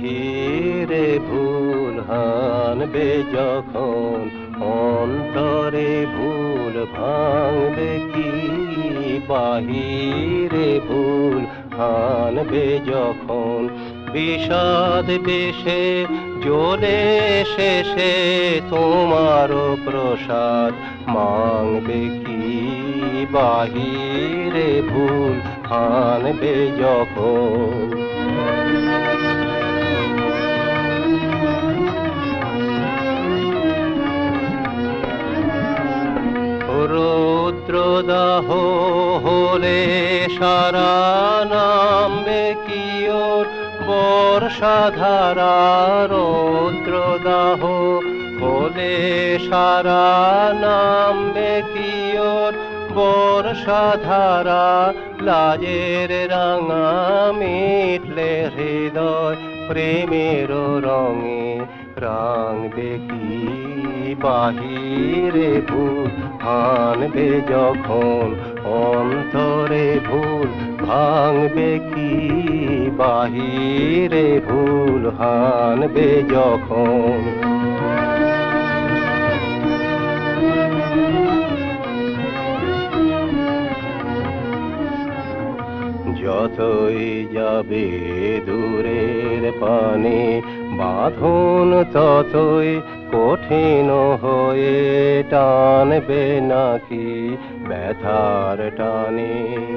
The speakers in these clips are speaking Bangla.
বাহিরে ভুল হানবে যখন, অন্তরে ভুল ভাঙবে কি? বাহিরে ভুল হানবে যখন, বিষাদ বেশে জ্বলে শেষে তোমারও প্রসাদ মাংবে কি? বাহিরে ভুল হানবে যখন। রৌদ্রদাহ হলে সারা নামবে কি ওর বর্ষাধারা? রৌদ্রদাহ হলে সারা নামবে কি ওর বর্ষাধারা? লাজের রাঙা মিটলে হৃদয় প্রেমের রঙে রাঙবে কি? বাহিরে ভুল হানবে যখন, অন্তরে ভুল ভাঙবে কি? বাহিরে ভুল হানবে যখন। যতই যাবে দূরের পানে বাঁধন, ততই কঠিন হয়ে টানবে নাকি ব্যথার টানে?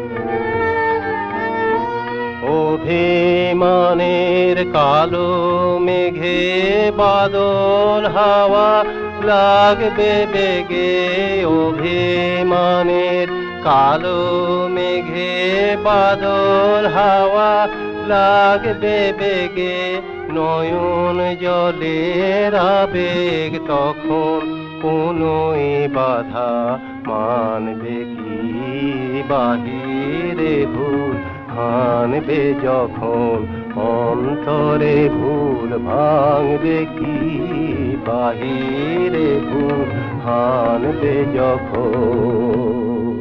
অভিমানের কালো মেঘে বাদল হাওয়া লাগবে বেগে। অভিমানের কালো মেঘে বাদল হাওয়া লাগবে বেগে। নয়ন জলের আবেগ তখন কোনোই বাধা মানবে কি? বাহিরে ভুল হানবে যখন, অন্তরে ভুল ভাঙবে কি? বাহিরে ভুল হানবে যখন।